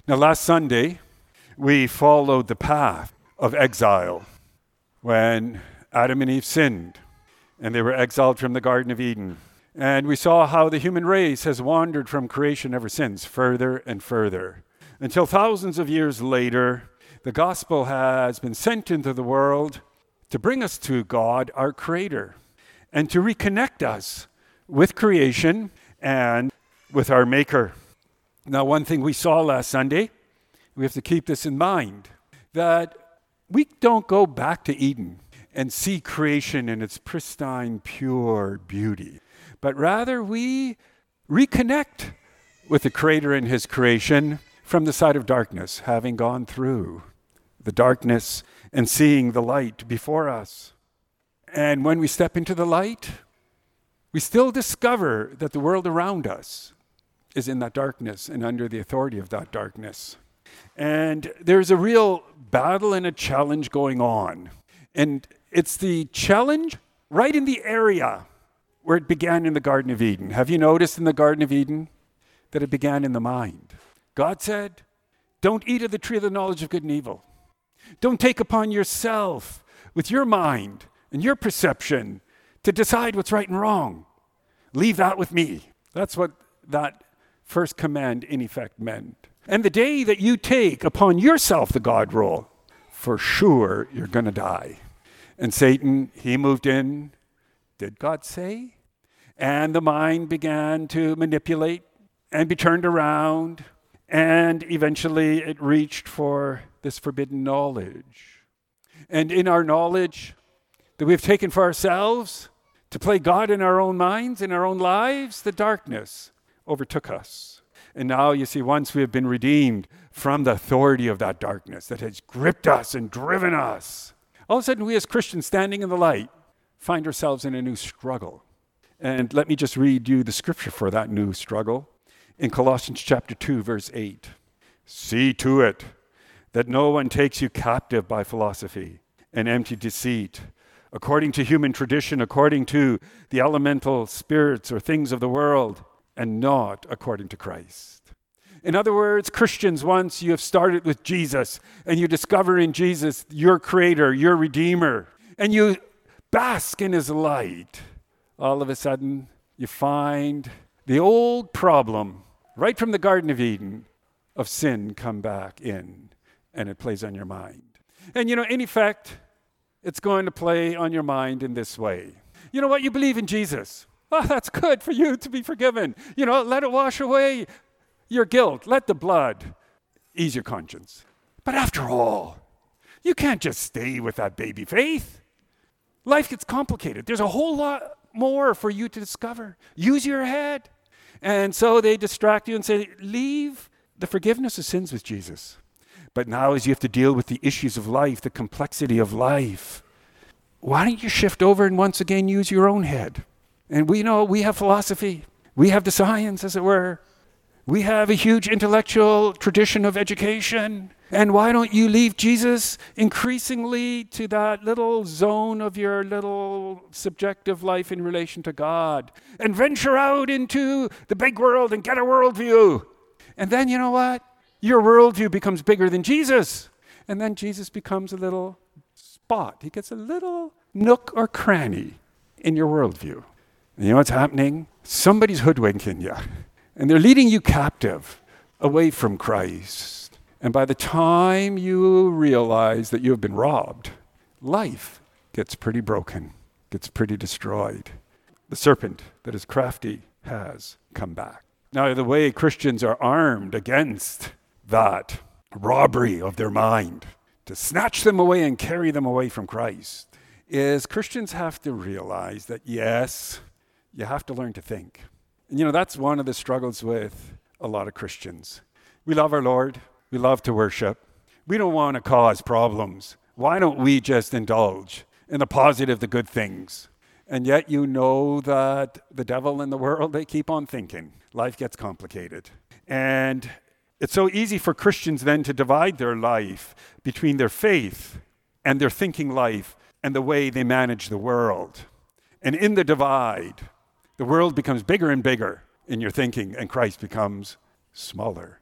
Now, last Sunday, we followed the path of exile when Adam and Eve sinned and they were exiled from the Garden of Eden. And we saw how the human race has wandered from creation ever since, further and further, until thousands of years later, the gospel has been sent into the world to bring us to God, our Creator, and to reconnect us with creation and with our Maker. Now, one thing we saw last Sunday, we have to keep this in mind, that we don't go back to Eden and see creation in its pristine, pure beauty, but rather we reconnect with the Creator and His creation from the side of darkness, having gone through the darkness and seeing the light before us. And when we step into the light, we still discover that the world around us is in that darkness and under the authority of that darkness. And there's a real battle and a challenge going on. And it's the challenge right in the area where it began in the Garden of Eden. Have you noticed in the Garden of Eden that it began in the mind? God said, don't eat of the tree of the knowledge of good and evil. Don't take upon yourself with your mind and your perception to decide what's right and wrong. Leave that with me. That's what that first command in effect meant. And the day that you take upon yourself the God role, for sure you're going to die. And Satan, he moved in. Did God say? And the mind began to manipulate and be turned around. And eventually it reached for this forbidden knowledge. And in our knowledge that we've taken for ourselves to play God in our own minds, in our own lives, the darkness overtook us. And now you see, once we have been redeemed from the authority of that darkness that has gripped us and driven us, all of a sudden we as Christians standing in the light find ourselves in a new struggle. And let me just read you the scripture for that new struggle. In Colossians chapter 2, verse 8, see to it that no one takes you captive by philosophy and empty deceit, according to human tradition, according to the elemental spirits or things of the world, and not according to Christ. In other words, Christians, once you have started with Jesus and you discover in Jesus your Creator, your Redeemer, and you bask in His light, all of a sudden you find the old problem right from the Garden of Eden of sin come back in, and it plays on your mind. And in effect, it's going to play on your mind in this way. You know what? You believe in Jesus. Oh, that's good for you to be forgiven. Let it wash away your guilt. Let the blood ease your conscience. But after all, you can't just stay with that baby faith. Life gets complicated. There's a whole lot more for you to discover. Use your head. And so they distract you and say, leave the forgiveness of sins with Jesus. But now as you have to deal with the issues of life, the complexity of life, why don't you shift over and once again use your own head? And we know we have philosophy. We have the science, as it were. We have a huge intellectual tradition of education. And why don't you leave Jesus increasingly to that little zone of your little subjective life in relation to God and venture out into the big world and get a worldview? And then you know what? Your worldview becomes bigger than Jesus. And then Jesus becomes a little spot. He gets a little nook or cranny in your worldview. And you know what's happening? Somebody's hoodwinking you. And they're leading you captive away from Christ. And by the time you realize that you have been robbed, life gets pretty broken, gets pretty destroyed. The serpent that is crafty has come back. Now, the way Christians are armed against that robbery of their mind, to snatch them away and carry them away from Christ, is Christians have to realize that, yes, you have to learn to think. And that's one of the struggles with a lot of Christians. We love our Lord. We love to worship. We don't want to cause problems. Why don't we just indulge in the positive, the good things? And yet you know that the devil and the world, they keep on thinking. Life gets complicated. And it's so easy for Christians then to divide their life between their faith and their thinking life and the way they manage the world. And in the divide, the world becomes bigger and bigger in your thinking, and Christ becomes smaller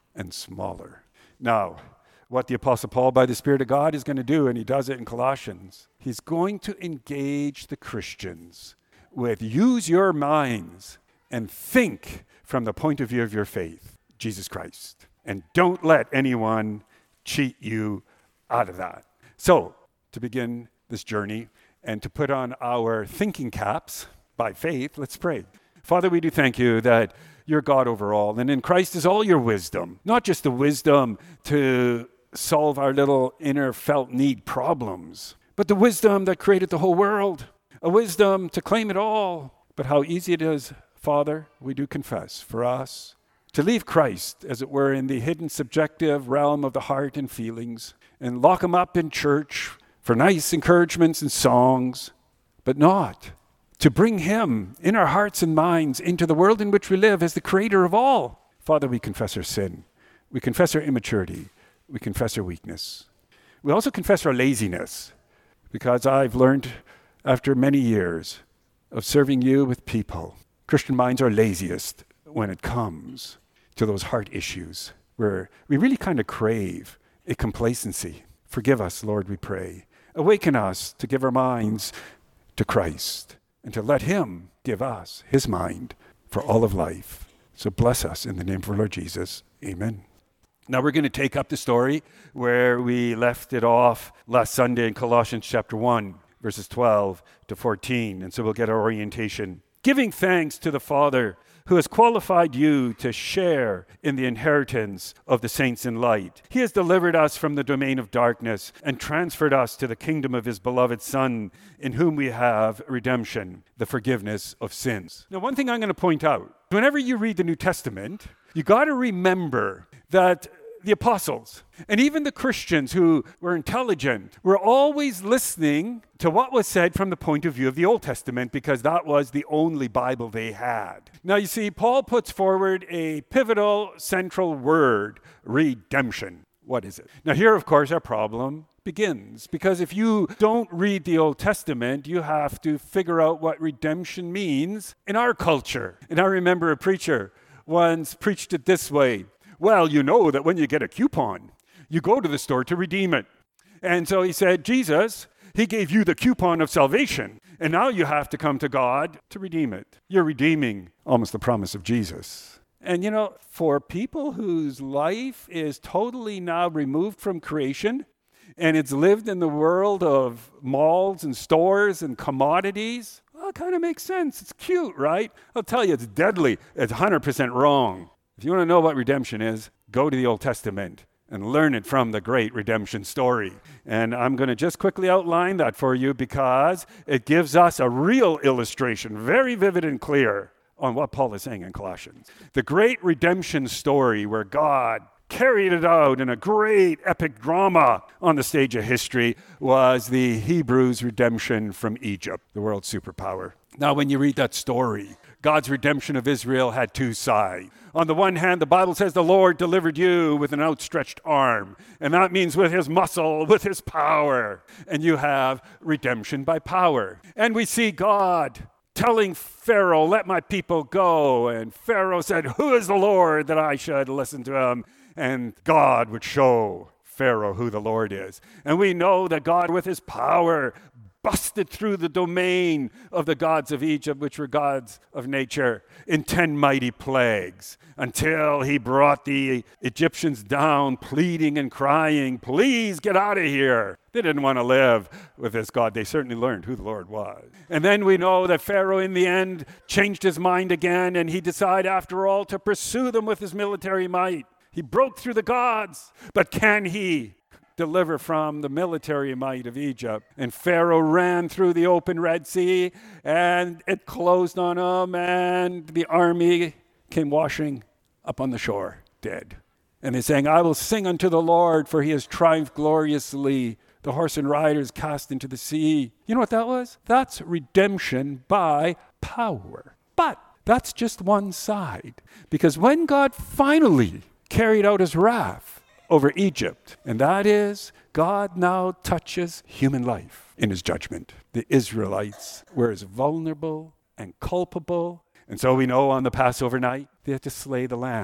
and smaller. Now, what the Apostle Paul, by the Spirit of God, is going to do, and he does it in Colossians, he's going to engage the Christians with use your minds and think from the point of view of your faith, Jesus Christ. And don't let anyone cheat you out of that. So, to begin this journey and to put on our thinking caps by faith, let's pray. Father, we do thank you that you're God over all, and in Christ is all your wisdom, not just the wisdom to solve our little inner felt need problems, but the wisdom that created the whole world, a wisdom to claim it all. But how easy it is, Father, we do confess, for us to leave Christ, as it were, in the hidden subjective realm of the heart and feelings, and lock him up in church for nice encouragements and songs, but not to bring him in our hearts and minds into the world in which we live as the creator of all. Father, we confess our sin. We confess our immaturity. We confess our weakness. We also confess our laziness, because I've learned after many years of serving you with people, Christian minds are laziest when it comes to those heart issues where we really kind of crave a complacency. Forgive us, Lord, we pray. Awaken us to give our minds to Christ and to let him give us his mind for all of life. So bless us in the name of our Lord Jesus. Amen. Now we're going to take up the story where we left it off last Sunday in Colossians chapter 1, verses 12 to 14. And so we'll get our orientation. Giving thanks to the Father who has qualified you to share in the inheritance of the saints in light. He has delivered us from the domain of darkness and transferred us to the kingdom of his beloved Son, in whom we have redemption, the forgiveness of sins. Now, one thing I'm going to point out, whenever you read the New Testament, you got to remember that the apostles and even the Christians who were intelligent were always listening to what was said from the point of view of the Old Testament, because that was the only Bible they had. Now, you see, Paul puts forward a pivotal central word, redemption. What is it? Now, here, of course, our problem begins, because if you don't read the Old Testament, you have to figure out what redemption means in our culture. And I remember a preacher once preached it this way. Well, you know that when you get a coupon, you go to the store to redeem it. And so he said, Jesus, he gave you the coupon of salvation, and now you have to come to God to redeem it. You're redeeming almost the promise of Jesus. And you know, for people whose life is totally now removed from creation, and it's lived in the world of malls and stores and commodities, well, it kind of makes sense. It's cute, right? I'll tell you, it's deadly. It's 100% wrong. If you want to know what redemption is, go to the Old Testament and learn it from the great redemption story. And I'm going to just quickly outline that for you, because it gives us a real illustration, very vivid and clear, on what Paul is saying in Colossians. The great redemption story where God carried it out in a great epic drama on the stage of history was the Hebrews' redemption from Egypt, the world superpower. Now, when you read that story, God's redemption of Israel had two sides. On the one hand, the Bible says the Lord delivered you with an outstretched arm. And that means with his muscle, with his power. And you have redemption by power. And we see God telling Pharaoh, let my people go. And Pharaoh said, who is the Lord that I should listen to him? And God would show Pharaoh who the Lord is. And we know that God, with his power, busted through the domain of the gods of Egypt, which were gods of nature, in 10 mighty plagues, until he brought the Egyptians down, pleading and crying, please get out of here. They didn't want to live with this God. They certainly learned who the Lord was. And then we know that Pharaoh, in the end, changed his mind again, and he decided, after all, to pursue them with his military might. He broke through the gods, but can he deliver from the military might of Egypt? And Pharaoh ran through the open Red Sea, and it closed on him, and the army came washing up on the shore, dead. And they're saying, I will sing unto the Lord, for he has triumphed gloriously. The horse and riders cast into the sea. You know what that was? That's redemption by power. But that's just one side. Because when God finally carried out his wrath over Egypt, and that is, God now touches human life in his judgment. The Israelites were as vulnerable and culpable. And so we know on the Passover night, they had to slay the lamb.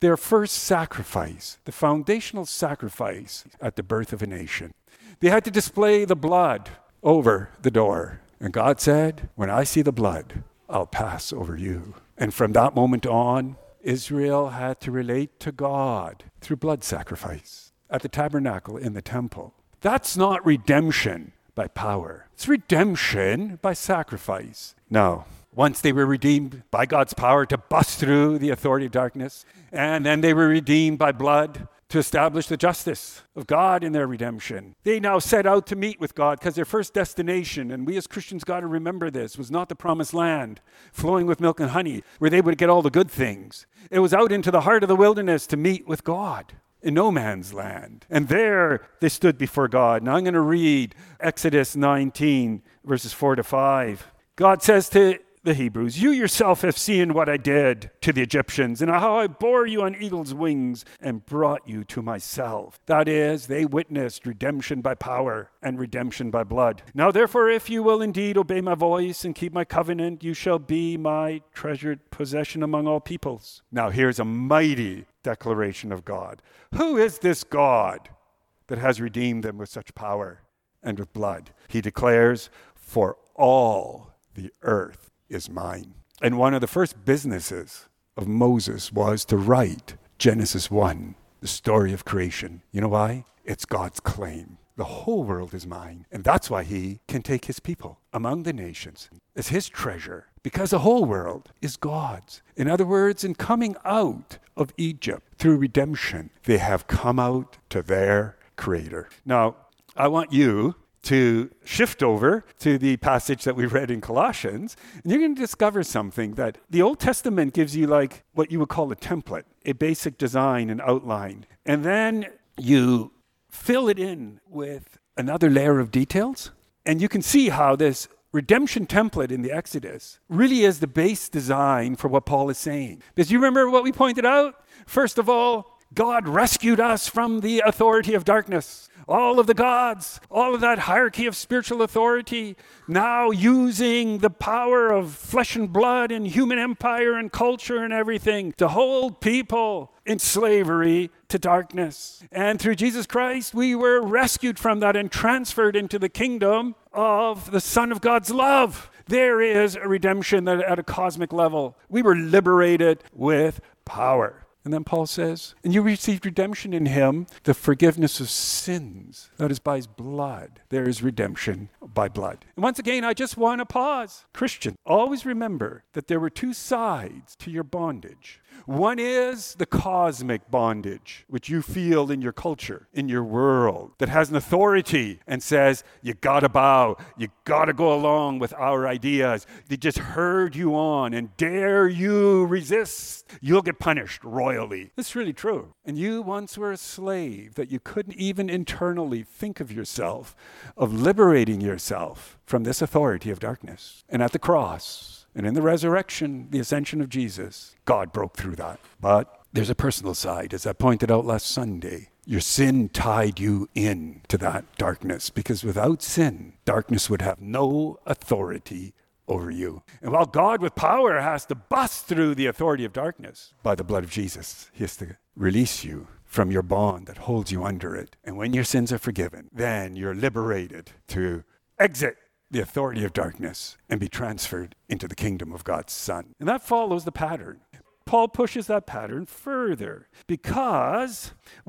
their first sacrifice, the foundational sacrifice at the birth of a nation. They had to display the blood over the door. And God said, when I see the blood, I'll pass over you. And from that moment on, Israel had to relate to God through blood sacrifice at the tabernacle in the temple. That's not redemption by power. It's redemption by sacrifice. No. Once they were redeemed by God's power to bust through the authority of darkness, and then they were redeemed by blood to establish the justice of God in their redemption. They now set out to meet with God because their first destination, and we as Christians got to remember this, was not the promised land flowing with milk and honey where they would get all the good things. It was out into the heart of the wilderness to meet with God in no man's land. And there they stood before God. Now I'm going to read Exodus 19 verses 4-5. God says to the Hebrews, you yourself have seen what I did to the Egyptians and how I bore you on eagle's wings and brought you to myself. That is, they witnessed redemption by power and redemption by blood. Now therefore, if you will indeed obey my voice and keep my covenant, you shall be my treasured possession among all peoples. Now here's a mighty declaration of God. Who is this God that has redeemed them with such power and with blood? He declares, for all the earth is mine. And one of the first businesses of Moses was to write Genesis 1, the story of creation. You know why? It's God's claim. The whole world is mine. And that's why he can take his people among the nations as his treasure, because the whole world is God's. In other words, in coming out of Egypt through redemption, they have come out to their Creator. Now, I want you to shift over to the passage that we read in Colossians, and you're going to discover something that the Old Testament gives you like what you would call a template, a basic design and outline. And then you fill it in with another layer of details, and you can see how this redemption template in the Exodus really is the base design for what Paul is saying. Because you remember what we pointed out? First of all, God rescued us from the authority of darkness. All of the gods, all of that hierarchy of spiritual authority, now using the power of flesh and blood and human empire and culture and everything to hold people in slavery to darkness. And through Jesus Christ, we were rescued from that and transferred into the kingdom of the Son of God's love. There is a redemption at a cosmic level. We were liberated with power. And then Paul says, and you received redemption in him, the forgiveness of sins. That is by his blood. There is redemption by blood. And once again, I just want to pause. Christian, always remember that there were two sides to your bondage. One is the cosmic bondage, which you feel in your culture, in your world, that has an authority and says, you gotta bow, you gotta go along with our ideas. They just herd you on, and dare you resist, you'll get punished royally. It's really true. And you once were a slave that you couldn't even internally think of yourself, of liberating yourself from this authority of darkness. And at the cross, and in the resurrection, the ascension of Jesus, God broke through that. But there's a personal side, as I pointed out last Sunday. Your sin tied you in to that darkness, because without sin, darkness would have no authority over you. And while God with power has to bust through the authority of darkness, by the blood of Jesus, he has to release you from your bond that holds you under it. And when your sins are forgiven, then you're liberated to exit the authority of darkness and be transferred into the kingdom of God's Son. And that follows the pattern. Paul pushes that pattern further, because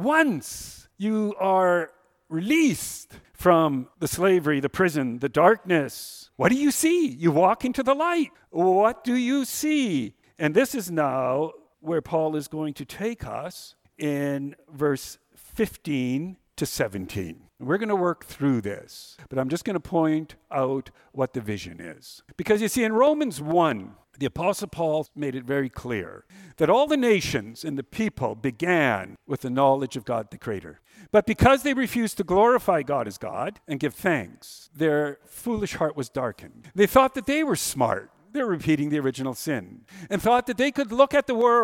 once you are released from the slavery, the prison, the darkness, what do you see? You walk into the light. What do you see? And this is now where Paul is going to take us in verse 15 to 17. We're going to work through this, but I'm just going to point out what the vision is. Because you see, in Romans 1, the Apostle Paul made it very clear that all the nations and the people began with the knowledge of God the Creator. But because they refused to glorify God as God and give thanks, their foolish heart was darkened. They thought that they were smart. They're repeating the original sin, and thought that they could look at the world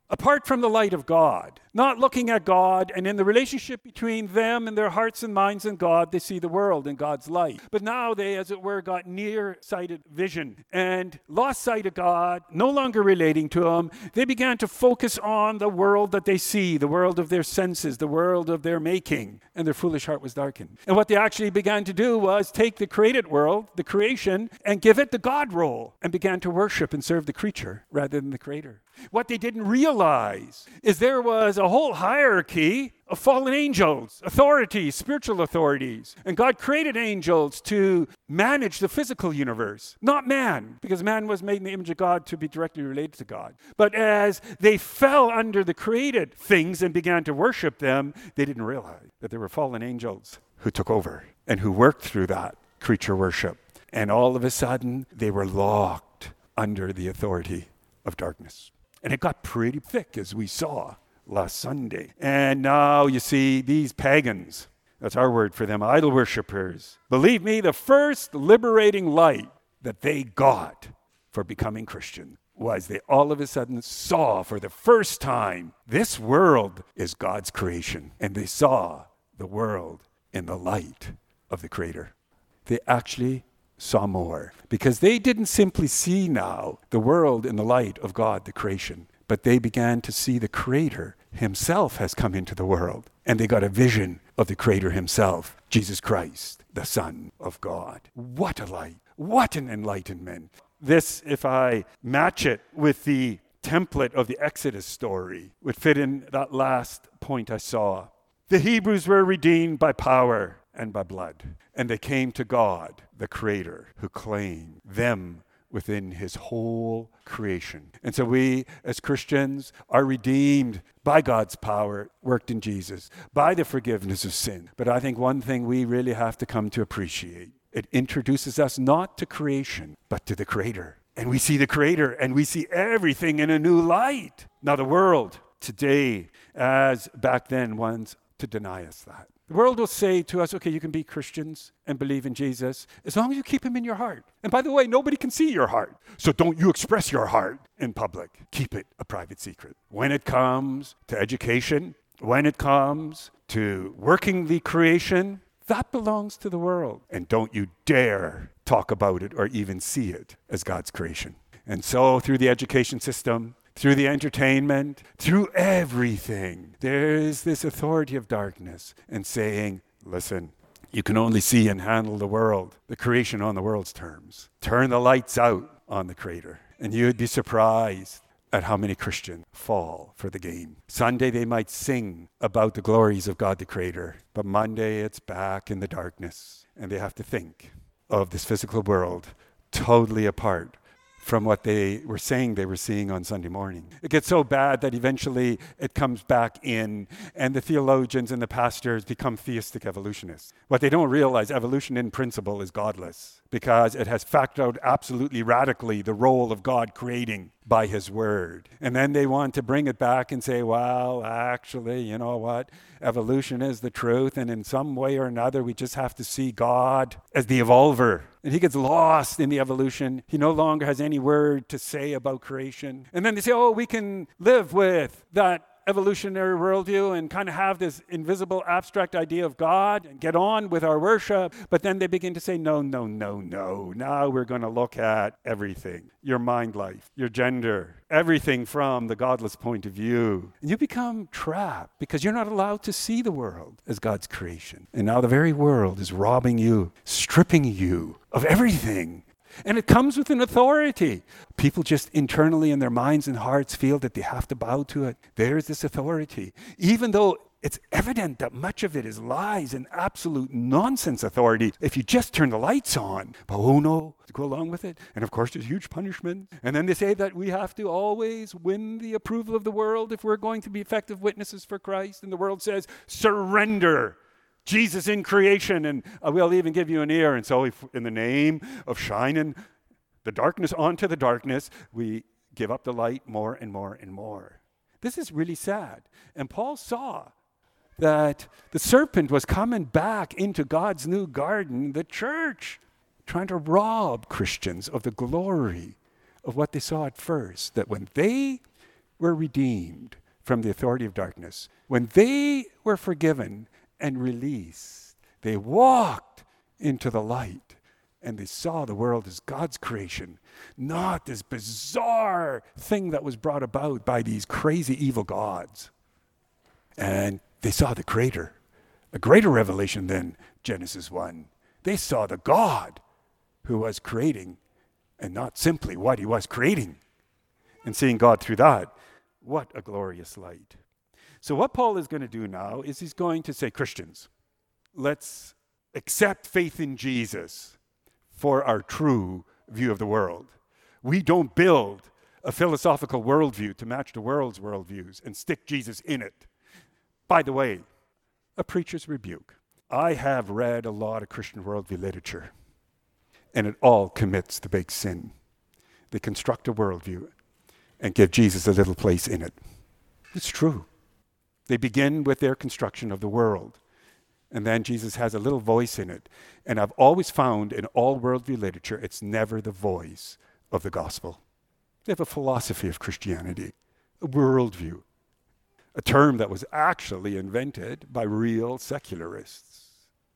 apart from the light of God, not looking at God, and in the relationship between them and their hearts and minds and God, they see the world in God's light. But now they, as it were, got near-sighted vision and lost sight of God, no longer relating to Him. They began to focus on the world that they see, the world of their senses, the world of their making, and their foolish heart was darkened. And what they actually began to do was take the created world, the creation, and give it the God role, and began to worship and serve the creature rather than the Creator. What they didn't realize is there was a whole hierarchy of fallen angels, authorities, spiritual authorities. And God created angels to manage the physical universe, not man, because man was made in the image of God to be directly related to God. But as they fell under the created things and began to worship them, they didn't realize that there were fallen angels who took over and who worked through that creature worship. And all of a sudden, they were locked under the authority of darkness. And it got pretty thick, as we saw last Sunday. And now you see these pagans, that's our word for them, idol worshipers. Believe me, the first liberating light that they got for becoming Christian was they all of a sudden saw for the first time this world is God's creation. And they saw the world in the light of the Creator. They actually saw more, because they didn't simply see now the world in the light of God, the creation, but they began to see the Creator Himself has come into the world, and they got a vision of the Creator Himself, Jesus Christ, the Son of God. What a light! What an enlightenment! This, if I match it with the template of the Exodus story, would fit in that last point I saw. The Hebrews were redeemed by power and by blood. And they came to God, the Creator, who claimed them within His whole creation. And so we, as Christians, are redeemed by God's power worked in Jesus, by the forgiveness of sin. But I think one thing we really have to come to appreciate, it introduces us not to creation, but to the Creator. And we see the Creator, and we see everything in a new light. Now the world today, as back then, wants to deny us that. The world will say to us, okay, you can be Christians and believe in Jesus as long as you keep Him in your heart. And by the way, nobody can see your heart. So don't you express your heart in public. Keep it a private secret. When it comes to education, when it comes to working the creation, that belongs to the world. And don't you dare talk about it or even see it as God's creation. And so through the education system, through the entertainment, through everything, there is this authority of darkness and saying, listen, you can only see and handle the world, the creation on the world's terms. Turn the lights out on the Creator. And you'd be surprised at how many Christians fall for the game. Sunday they might sing about the glories of God the Creator, but Monday it's back in the darkness. And they have to think of this physical world totally apart from what they were saying they were seeing on Sunday morning. It gets so bad that eventually it comes back in, and the theologians and the pastors become theistic evolutionists. What they don't realize, evolution in principle is godless, because it has factored out absolutely radically the role of God creating by His Word. And then they want to bring it back and say, well, actually, you know what? Evolution is the truth, and in some way or another, we just have to see God as the evolver. And He gets lost in the evolution. He no longer has any word to say about creation. And then they say, oh, we can live with that evolutionary worldview and kind of have this invisible abstract idea of God and get on with our worship. But then they begin to say, no. Now we're going to look at everything. Your mind life, your gender, everything from the godless point of view. And you become trapped because you're not allowed to see the world as God's creation. And now the very world is robbing you, stripping you of everything. And it comes with an authority. People just internally in their minds and hearts feel that they have to bow to it. There's this authority. Even though it's evident that much of it is lies and absolute nonsense authority, if you just turn the lights on, but oh no, to go along with it. And of course there's huge punishment. And then they say that we have to always win the approval of the world if we're going to be effective witnesses for Christ. And the world says, surrender. Jesus in creation, and we'll even give you an ear. And so if, in the name of shining the darkness onto the darkness, we give up the light more and more and more. This is really sad. And Paul saw that the serpent was coming back into God's new garden, the church, trying to rob Christians of the glory of what they saw at first, that when they were redeemed from the authority of darkness, when they were forgiven and released, they walked into the light and they saw the world as God's creation, not this bizarre thing that was brought about by these crazy evil gods. And they saw the Creator, a greater revelation than Genesis 1. They saw the God who was creating, and not simply what he was creating. And seeing God through that, what a glorious light. So what Paul is going to do now is he's going to say, Christians, let's accept faith in Jesus for our true view of the world. We don't build a philosophical worldview to match the world's worldviews and stick Jesus in it. By the way, a preacher's rebuke. I have read a lot of Christian worldview literature, and it all commits the big sin. They construct a worldview and give Jesus a little place in it. It's true. They begin with their construction of the world, and then Jesus has a little voice in it. And I've always found in all worldview literature, it's never the voice of the gospel. They have a philosophy of Christianity, a worldview, a term that was actually invented by real secularists.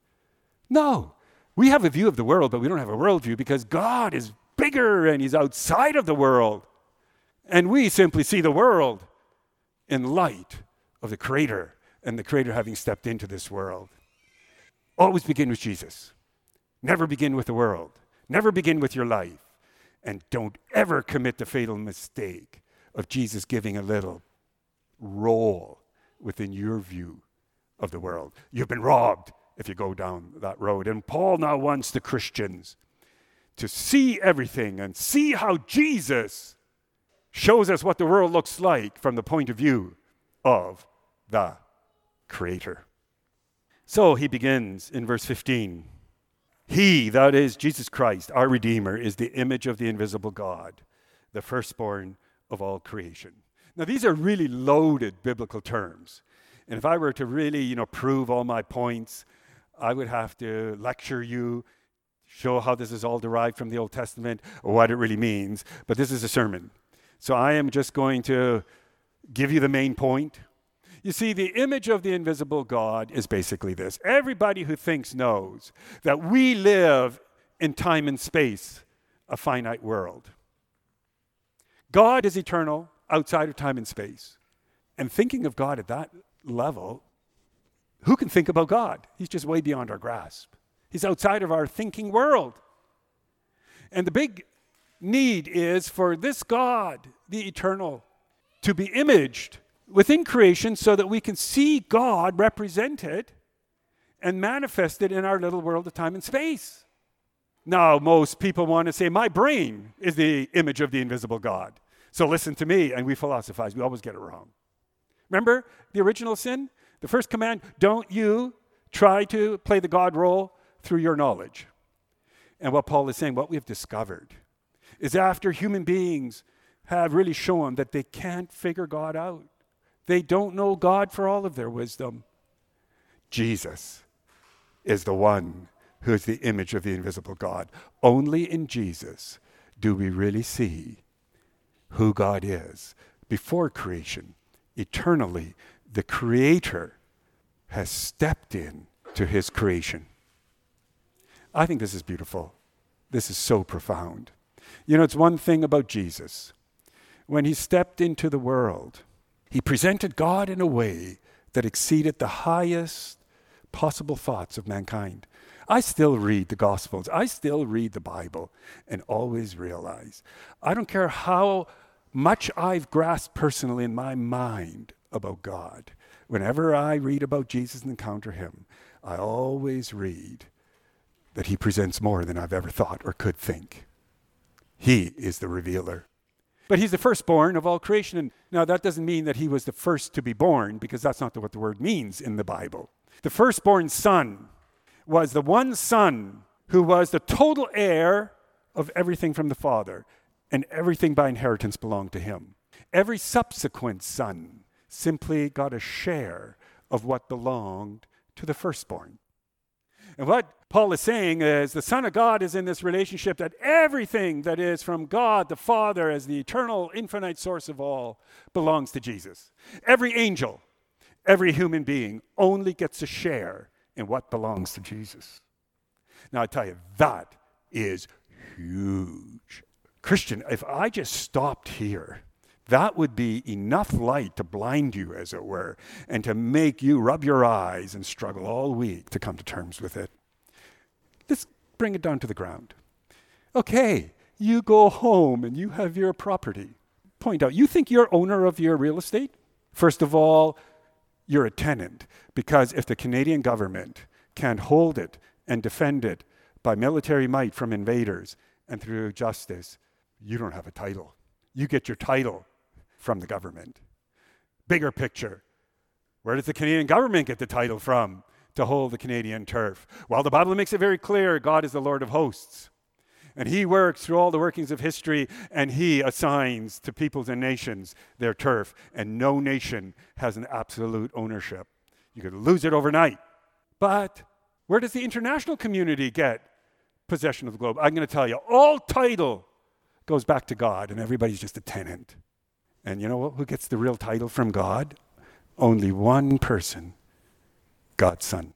No, we have a view of the world, but we don't have a worldview because God is bigger and he's outside of the world. And we simply see the world in light of the Creator and the Creator having stepped into this world. Always begin with Jesus. Never begin with the world. Never begin with your life. And don't ever commit the fatal mistake of Jesus giving a little role within your view of the world. You've been robbed if you go down that road. And Paul now wants the Christians to see everything and see how Jesus shows us what the world looks like from the point of view of the Creator. So he begins in verse 15. He, that is Jesus Christ, our Redeemer, is the image of the invisible God, the firstborn of all creation. Now, these are really loaded biblical terms. And if I were to really, prove all my points, I would have to lecture you, show how this is all derived from the Old Testament or what it really means. But this is a sermon. So I am just going to give you the main point. You see, the image of the invisible God is basically this. Everybody who thinks knows that we live in time and space, a finite world. God is eternal, outside of time and space. And thinking of God at that level, who can think about God? He's just way beyond our grasp. He's outside of our thinking world. And the big need is for this God, the eternal, to be imaged within creation so that we can see God represented and manifested in our little world of time and space. Now, most people want to say, my brain is the image of the invisible God. So listen to me, and we philosophize. We always get it wrong. Remember the original sin? The first command, don't you try to play the God role through your knowledge. And what Paul is saying, what we have discovered, is after human beings have really shown that they can't figure God out. They don't know God for all of their wisdom. Jesus is the one who is the image of the invisible God. Only in Jesus do we really see who God is. Before creation, eternally, the Creator has stepped in to his creation. I think this is beautiful. This is so profound. It's one thing about Jesus. When he stepped into the world, he presented God in a way that exceeded the highest possible thoughts of mankind. I still read the Gospels. I still read the Bible and always realize, I don't care how much I've grasped personally in my mind about God. Whenever I read about Jesus and encounter him, I always read that he presents more than I've ever thought or could think. He is the revealer. But he's the firstborn of all creation. And now that doesn't mean that he was the first to be born, because that's not what the word means in the Bible. The firstborn son was the one son who was the total heir of everything from the Father, and everything by inheritance belonged to him. Every subsequent son simply got a share of what belonged to the firstborn. And what Paul is saying is the Son of God is in this relationship that everything that is from God the Father as the eternal, infinite source of all belongs to Jesus. Every angel, every human being only gets a share in what belongs to Jesus. Now I tell you, that is huge. Christian, if I just stopped here, that would be enough light to blind you, as it were, and to make you rub your eyes and struggle all week to come to terms with it. Let's bring it down to the ground. Okay, you go home and you have your property. Point out, you think you're owner of your real estate? First of all, you're a tenant, because if the Canadian government can't hold it and defend it by military might from invaders and through justice, you don't have a title. You get your title from the government. Bigger picture. Where does the Canadian government get the title from to hold the Canadian turf? Well, the Bible makes it very clear God is the Lord of hosts. And he works through all the workings of history, and he assigns to peoples and nations their turf. And no nation has an absolute ownership. You could lose it overnight. But where does the international community get possession of the globe? I'm going to tell you, all title goes back to God, and everybody's just a tenant. And you know what? Who gets the real title from God? Only one person, God's Son.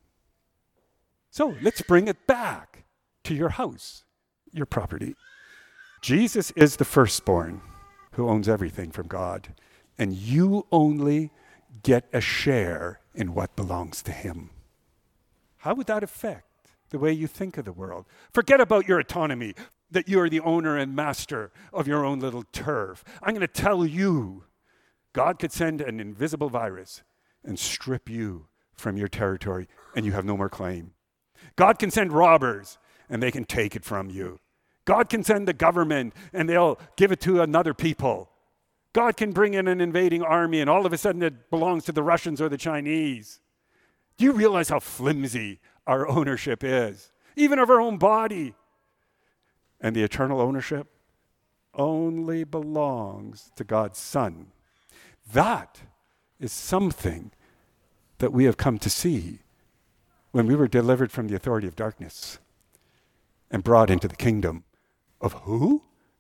So let's bring it back to your house, your property. Jesus is the firstborn who owns everything from God, and you only get a share in what belongs to him. How would that affect the way you think of the world? Forget about your autonomy, that you are the owner and master of your own little turf. I'm going to tell you, God could send an invisible virus and strip you from your territory, and you have no more claim. God can send robbers, and they can take it from you. God can send the government, and they'll give it to another people. God can bring in an invading army, and all of a sudden it belongs to the Russians or the Chinese. Do you realize how flimsy our ownership is? Even of our own body. And the eternal ownership only belongs to God's Son. That is something that we have come to see when we were delivered from the authority of darkness and brought into the kingdom of who?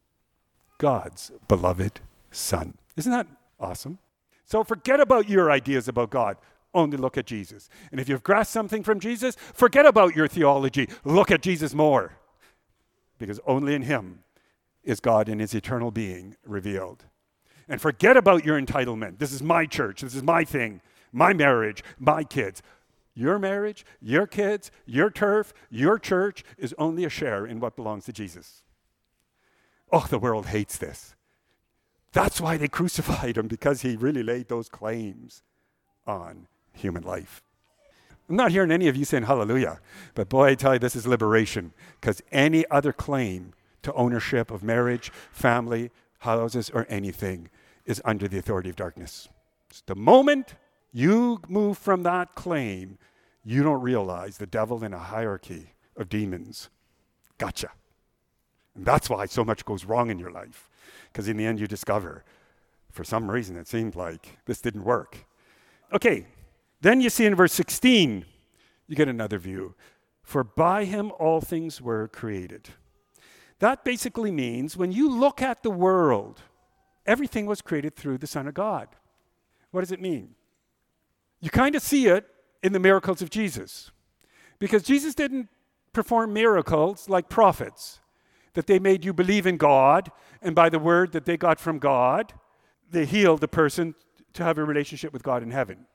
God's beloved Son. Isn't that awesome? So forget about your ideas about God. Only look at Jesus. And if you've grasped something from Jesus, forget about your theology. Look at Jesus more. Because only in him is God in his eternal being revealed. And forget about your entitlement. This is my church. This is my thing. My marriage. My kids. Your marriage, your kids, your turf, your church is only a share in what belongs to Jesus. Oh, the world hates this. That's why they crucified him, because he really laid those claims on human life. I'm not hearing any of you saying hallelujah, but boy, I tell you, this is liberation, because any other claim to ownership of marriage, family, houses, or anything is under the authority of darkness. It's the moment you move from that claim, you don't realize the devil in a hierarchy of demons. Gotcha. And that's why so much goes wrong in your life, because in the end you discover, for some reason it seemed like this didn't work. Okay. Then you see in verse 16, you get another view. For by him all things were created. That basically means when you look at the world, everything was created through the Son of God. What does it mean? You kind of see it in the miracles of Jesus. Because Jesus didn't perform miracles like prophets, that they made you believe in God, and by the word that they got from God, they healed the person to have a relationship with God in heaven.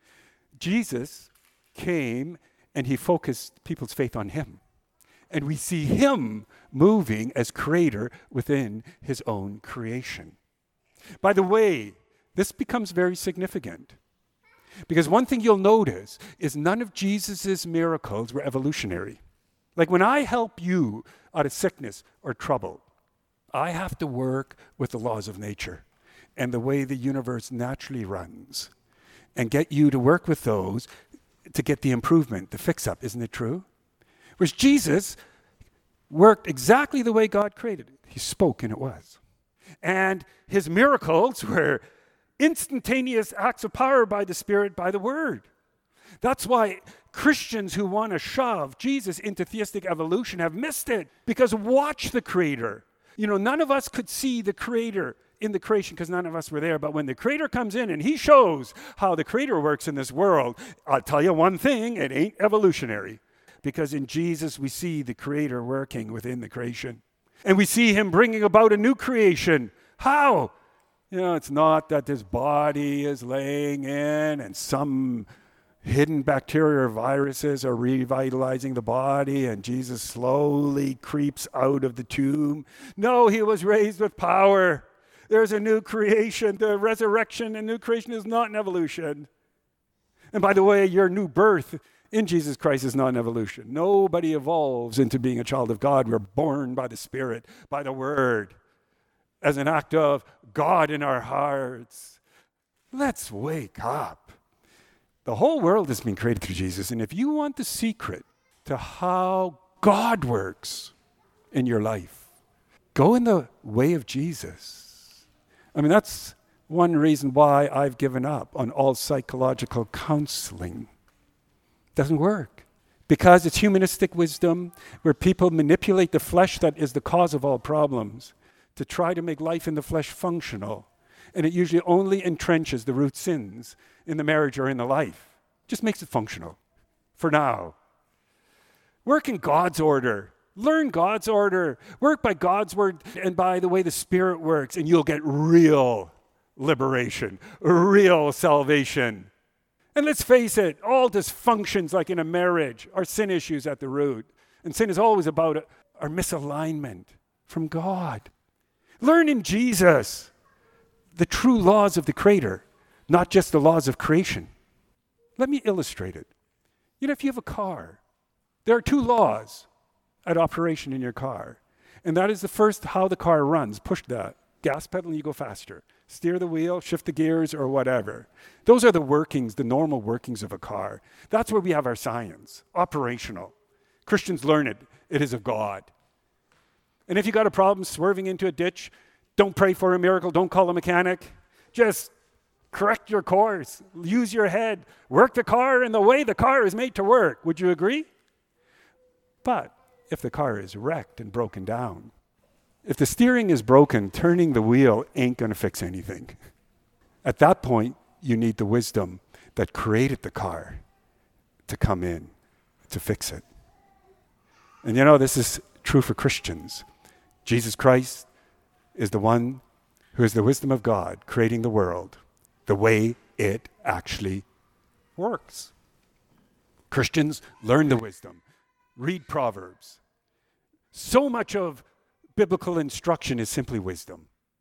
Jesus came and he focused people's faith on him. And we see him moving as creator within his own creation. By the way, this becomes very significant. Because one thing you'll notice is none of Jesus' miracles were evolutionary. Like when I help you out of sickness or trouble, I have to work with the laws of nature and the way the universe naturally runs, and get you to work with those to get the improvement, the fix-up. Isn't it true? Whereas Jesus worked exactly the way God created it. He spoke and it was. And his miracles were instantaneous acts of power by the Spirit, by the Word. That's why Christians who want to shove Jesus into theistic evolution have missed it, because watch the Creator. None of us could see the Creator in the creation because none of us were there. But when the Creator comes in and he shows how the Creator works in this world, I'll tell you one thing, it ain't evolutionary. Because in Jesus we see the Creator working within the creation. And we see him bringing about a new creation. How? It's not that this body is laying in and some hidden bacteria or viruses are revitalizing the body and Jesus slowly creeps out of the tomb. No, he was raised with power. There's a new creation. The resurrection and new creation is not an evolution. And by the way, your new birth in Jesus Christ is not an evolution. Nobody evolves into being a child of God. We're born by the Spirit, by the Word, as an act of God in our hearts. Let's wake up. The whole world has been created through Jesus. And if you want the secret to how God works in your life, go in the way of Jesus. That's one reason why I've given up on all psychological counseling. Doesn't work. Because it's humanistic wisdom where people manipulate the flesh that is the cause of all problems to try to make life in the flesh functional. And it usually only entrenches the root sins in the marriage or in the life. Just makes it functional for now. Work in God's order. Learn God's order. Work by God's word and by the way the Spirit works, and you'll get real liberation, real salvation. And let's face it, all dysfunctions like in a marriage are sin issues at the root. And sin is always about our misalignment from God. Learn in Jesus the true laws of the Creator, not just the laws of creation. Let me illustrate it. If you have a car, there are two laws at operation in your car. And that is the first, how the car runs. Push the gas pedal and you go faster. Steer the wheel, shift the gears, or whatever. Those are the workings, the normal workings of a car. That's where we have our science, operational. Christians learn it. It is of God. And if you got a problem swerving into a ditch, don't pray for a miracle. Don't call a mechanic. Just correct your course. Use your head. Work the car in the way the car is made to work. Would you agree? But if the car is wrecked and broken down, if the steering is broken, turning the wheel ain't going to fix anything. At that point, you need the wisdom that created the car to come in to fix it. And this is true for Christians. Jesus Christ is the one who is the wisdom of God, creating the world the way it actually works. Christians learn the wisdom, read Proverbs. So much of biblical instruction is simply wisdom.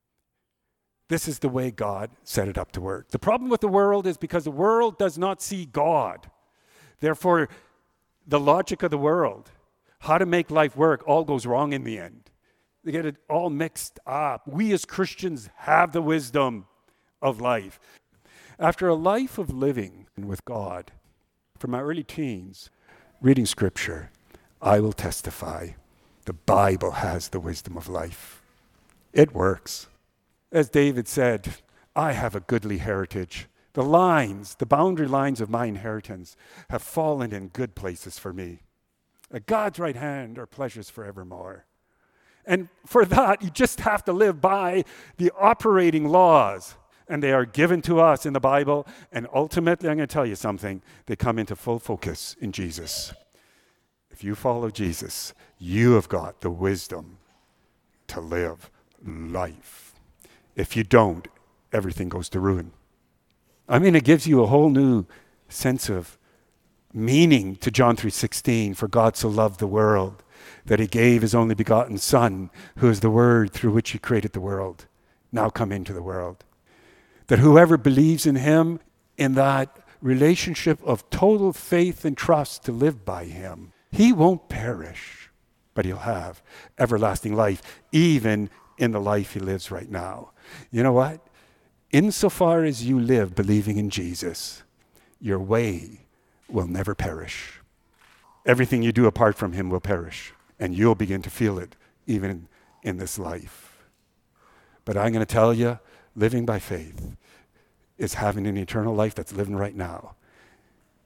This is the way God set it up to work. The problem with the world is because the world does not see God. Therefore, the logic of the world, how to make life work, all goes wrong in the end. They get it all mixed up. We as Christians have the wisdom of life. After a life of living with God, from my early teens, reading Scripture, I will testify the Bible has the wisdom of life. It works. As David said, I have a goodly heritage. The boundary lines of my inheritance have fallen in good places for me. At God's right hand are pleasures forevermore. And for that, you just have to live by the operating laws. And they are given to us in the Bible. And ultimately, I'm going to tell you something. They come into full focus in Jesus. If you follow Jesus, you have got the wisdom to live life. If you don't, everything goes to ruin. It gives you a whole new sense of meaning to John 3:16. For God so loved the world that he gave his only begotten Son, who is the Word through which he created the world, now come into the world. That whoever believes in him, in that relationship of total faith and trust to live by him, he won't perish, but he'll have everlasting life, even in the life he lives right now. You know what? Insofar as you live believing in Jesus, your way will never perish. Everything you do apart from him will perish, and you'll begin to feel it even in this life. But I'm going to tell you, living by faith is having an eternal life that's living right now.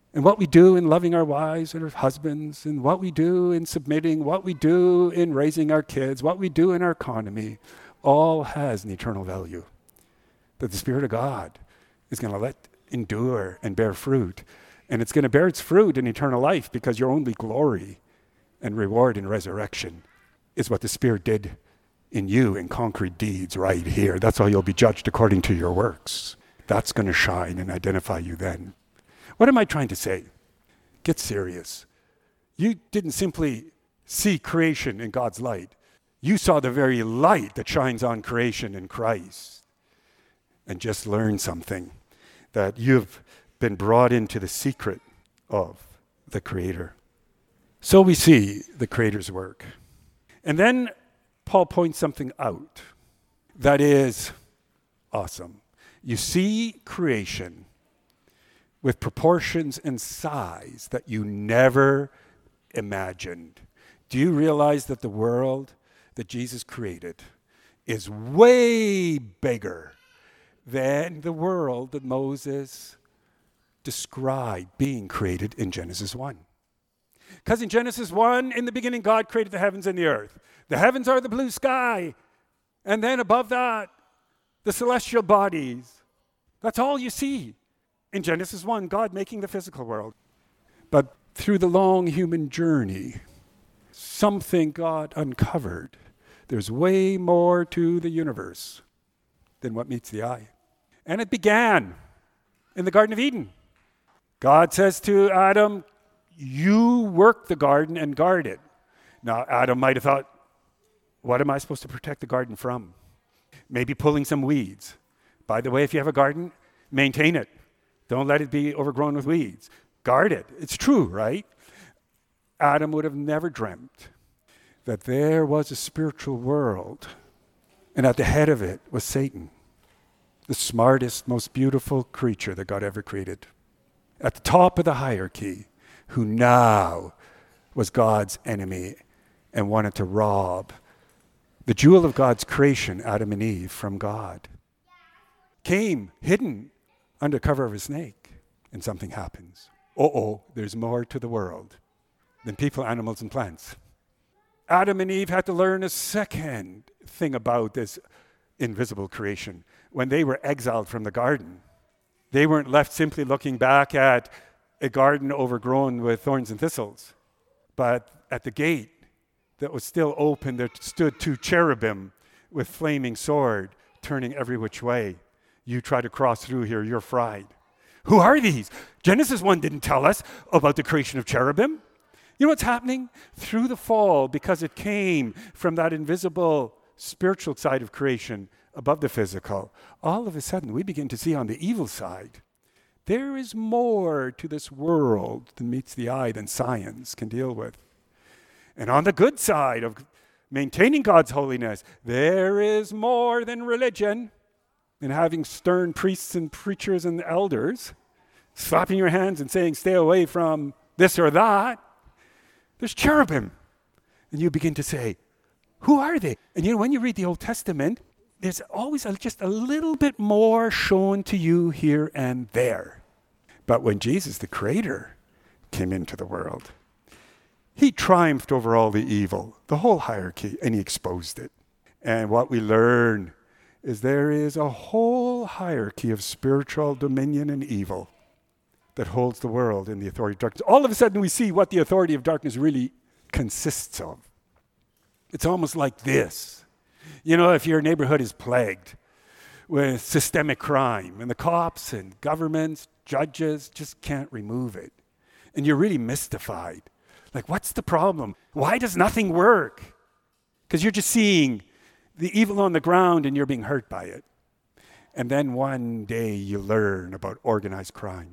And what we do in loving our wives and our husbands, and what we do in submitting, what we do in raising our kids, what we do in our economy, all has an eternal value that the Spirit of God is going to let endure and bear fruit. And it's going to bear its fruit in eternal life, because your only glory and reward in resurrection is what the Spirit did in you in concrete deeds right here. That's how you'll be judged, according to your works. That's going to shine and identify you then. What am I trying to say? Get serious. You didn't simply see creation in God's light. You saw the very light that shines on creation in Christ. And just learn something, that you've been brought into the secret of the Creator. So we see the Creator's work. And then Paul points something out that is awesome. You see creation with proportions and size that you never imagined. Do you realize that the world that Jesus created is way bigger than the world that Moses described being created in Genesis 1? Because in Genesis 1, in the beginning, God created the heavens and the earth. The heavens are the blue sky. And then above that, the celestial bodies. That's all you see in Genesis 1, God making the physical world. But through the long human journey, something God uncovered. There's way more to the universe than what meets the eye. And it began in the Garden of Eden. God says to Adam, you work the garden and guard it. Now, Adam might have thought, what am I supposed to protect the garden from? Maybe pulling some weeds. By the way, if you have a garden, maintain it. Don't let it be overgrown with weeds. Guard it. It's true, right? Adam would have never dreamt that there was a spiritual world, and at the head of it was Satan, the smartest, most beautiful creature that God ever created. At the top of the hierarchy, who now was God's enemy and wanted to rob the jewel of God's creation, Adam and Eve, from God. Came hidden under cover of a snake, and something happens. There's more to the world than people, animals, and plants. Adam and Eve had to learn a second thing about this invisible creation. When they were exiled from the garden, they weren't left simply looking back at a garden overgrown with thorns and thistles. But at the gate that was still open, there stood two cherubim with flaming sword, turning every which way. You try to cross through here, you're fried. Who are these? Genesis 1 didn't tell us about the creation of cherubim. You know what's happening? Through the fall, because it came from that invisible spiritual side of creation above the physical, all of a sudden we begin to see on the evil side, there is more to this world than meets the eye than science can deal with. And on the good side of maintaining God's holiness, there is more than religion, and having stern priests and preachers and elders slapping your hands and saying, stay away from this or that. There's cherubim. And you begin to say, who are they? And you know, when you read the Old Testament, there's always just a little bit more shown to you here and there. But when Jesus, the Creator, came into the world, he triumphed over all the evil, the whole hierarchy, and he exposed it. And what we learn is there is a whole hierarchy of spiritual dominion and evil that holds the world in the authority of darkness. All of a sudden we see what the authority of darkness really consists of. It's almost like this. You know, if your neighborhood is plagued with systemic crime and the cops and governments, judges just can't remove it, and you're really mystified. Like, what's the problem? Why does nothing work? Because you're just seeing the evil on the ground and you're being hurt by it. And then one day you learn about organized crime.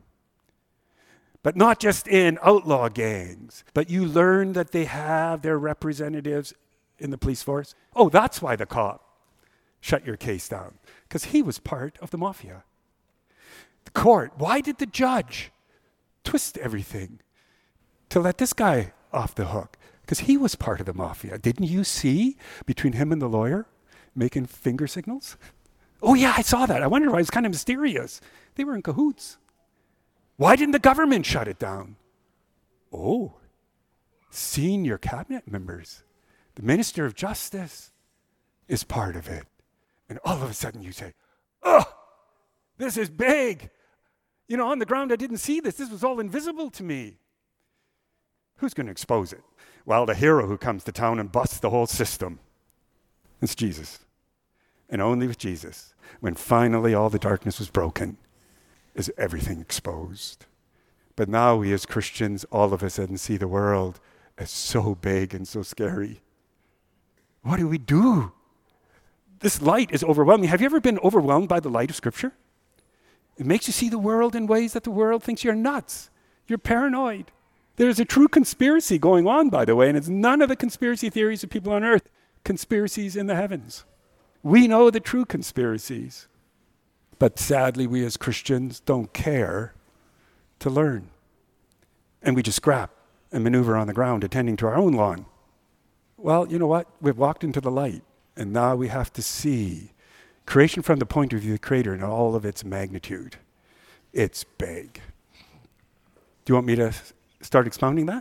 But not just in outlaw gangs, but you learn that they have their representatives in the police force. Oh, that's why the cop shut your case down, because he was part of the mafia. The court, why did the judge twist everything to let this guy off the hook? Because he was part of the mafia. Didn't you see between him and the lawyer making finger signals? Oh yeah, I saw that. I wondered why. It was kind of mysterious. They were in cahoots. Why didn't the government shut it down? Oh, senior cabinet members, the Minister of Justice is part of it. And all of a sudden you say, oh, this is big. On the ground I didn't see this. This was all invisible to me. Who's going to expose it? Well, the hero who comes to town and busts the whole system. It's Jesus. And only with Jesus, when finally all the darkness was broken, is everything exposed. But now we as Christians, all of a sudden see the world as so big and so scary. What do we do? This light is overwhelming. Have you ever been overwhelmed by the light of Scripture? It makes you see the world in ways that the world thinks you're nuts. You're paranoid. There's a true conspiracy going on, by the way, and it's none of the conspiracy theories of people on earth. Conspiracies in the heavens. We know the true conspiracies. But sadly, we as Christians don't care to learn. And we just scrap and maneuver on the ground, attending to our own lawn. Well, you know what? We've walked into the light, and now we have to see creation from the point of view of the Creator in all of its magnitude. It's big. Do you want me to start expounding that?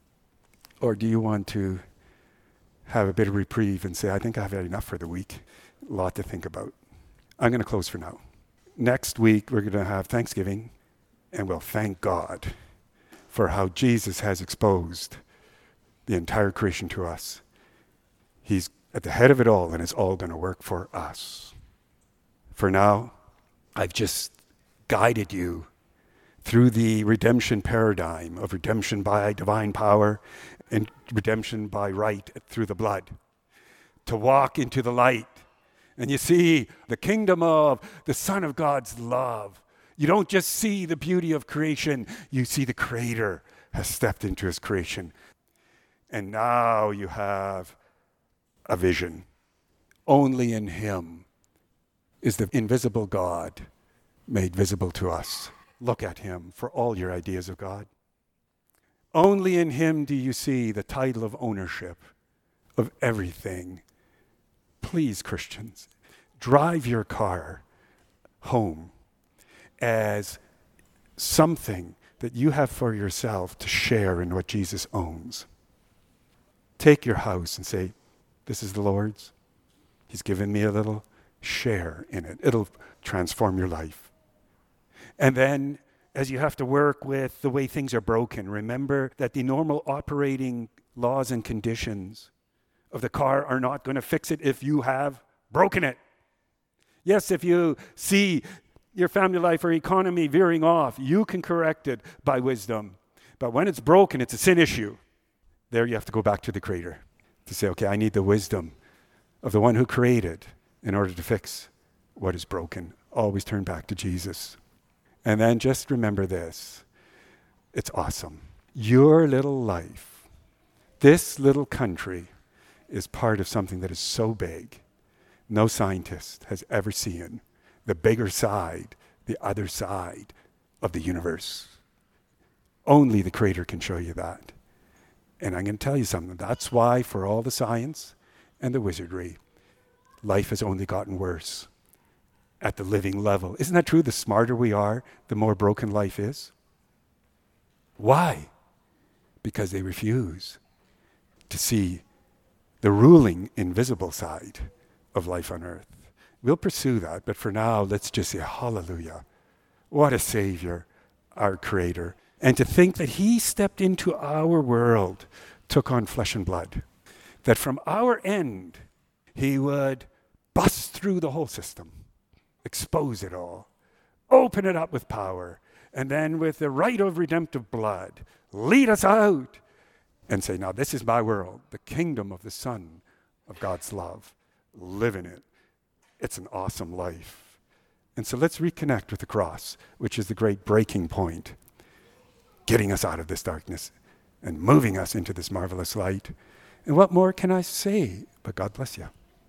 Or do you want to have a bit of reprieve and say, I think I've had enough for the week? A lot to think about. I'm going to close for now. Next week, we're going to have Thanksgiving, and we'll thank God for how Jesus has exposed the entire creation to us. He's at the head of it all, and it's all going to work for us. For now, I've just guided you through the redemption paradigm of redemption by divine power and redemption by right through the blood, to walk into the light. And you see the kingdom of the Son of God's love. You don't just see the beauty of creation, you see the Creator has stepped into his creation. And now you have a vision. Only in him is the invisible God made visible to us. Look at him for all your ideas of God. Only in him do you see the title of ownership of everything. Please, Christians, drive your car home as something that you have for yourself to share in what Jesus owns. Take your house and say, this is the Lord's. He's given me a little. Share in it. It'll transform your life. And then, as you have to work with the way things are broken, remember that the normal operating laws and conditions of the car are not going to fix it if you have broken it. Yes, if you see your family life or economy veering off, you can correct it by wisdom. But when it's broken, it's a sin issue. There you have to go back to the Creator to say, okay, I need the wisdom of the one who created in order to fix what is broken. Always turn back to Jesus. And then just remember this. It's awesome. Your little life, this little country, is part of something that is so big, no scientist has ever seen the bigger side, the other side of the universe. Only the Creator can show you that. And I'm going to tell you something. That's why, for all the science and the wizardry, life has only gotten worse at the living level. Isn't that true? The smarter we are, the more broken life is. Why? Because they refuse to see the ruling invisible side of life on earth. We'll pursue that, but for now, let's just say hallelujah. What a Savior, our Creator. And to think that he stepped into our world, took on flesh and blood, that from our end, he would bust through the whole system, expose it all, open it up with power, and then with the right of redemptive blood, lead us out and say, now this is my world, the kingdom of the Son of God's love. Live in it. It's an awesome life. And so let's reconnect with the cross, which is the great breaking point, getting us out of this darkness and moving us into this marvelous light. And what more can I say? But God bless you.